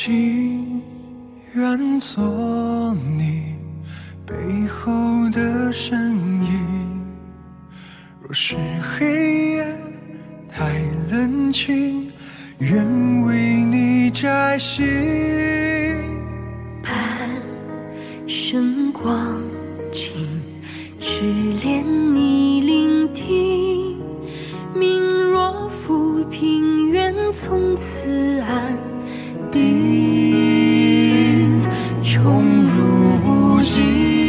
情愿做你背后的身影，若是黑夜太冷清，愿为你摘星。 半生光景，只恋你聆听。命若浮萍，愿从此安定，宠辱不惊。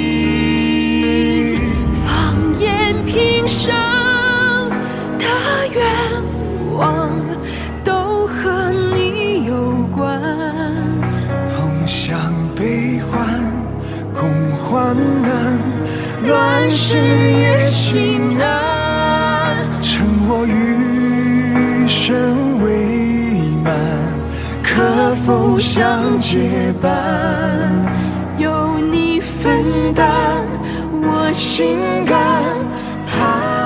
放眼平生的愿望，都和你有关。 同享悲欢，共患难，乱世也心安。趁我余生未满，可否相结伴？ 有你分担我心肝盼。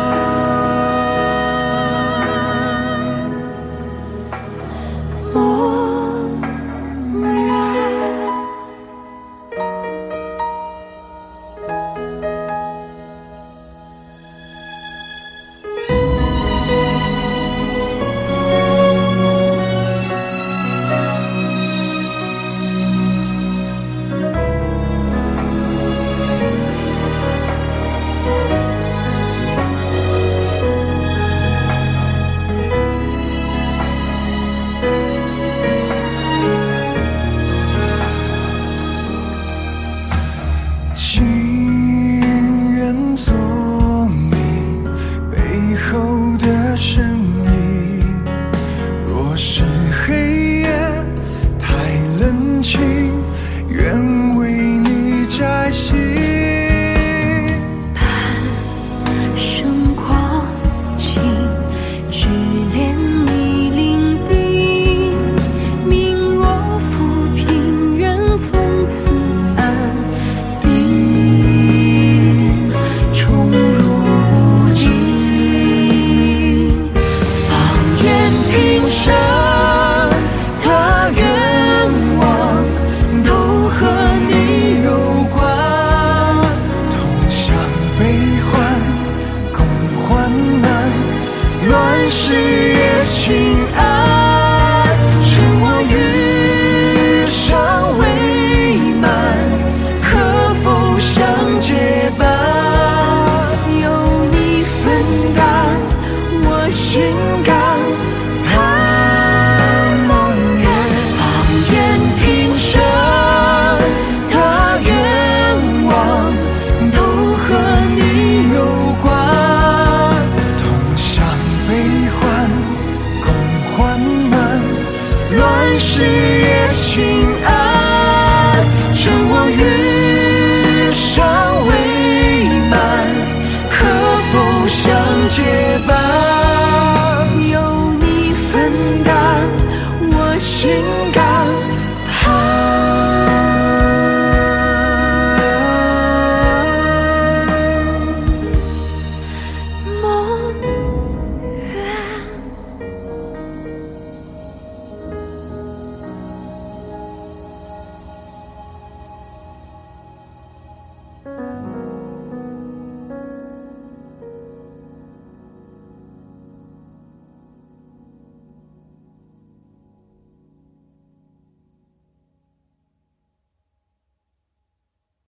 事业心安，趁我余生未满，可否相结伴？ 有你分担我心肝盼。 梦远放眼平生的愿望，都和你有关。 同享悲欢，共患难，乱世也心安。趁我余生未满，可否相结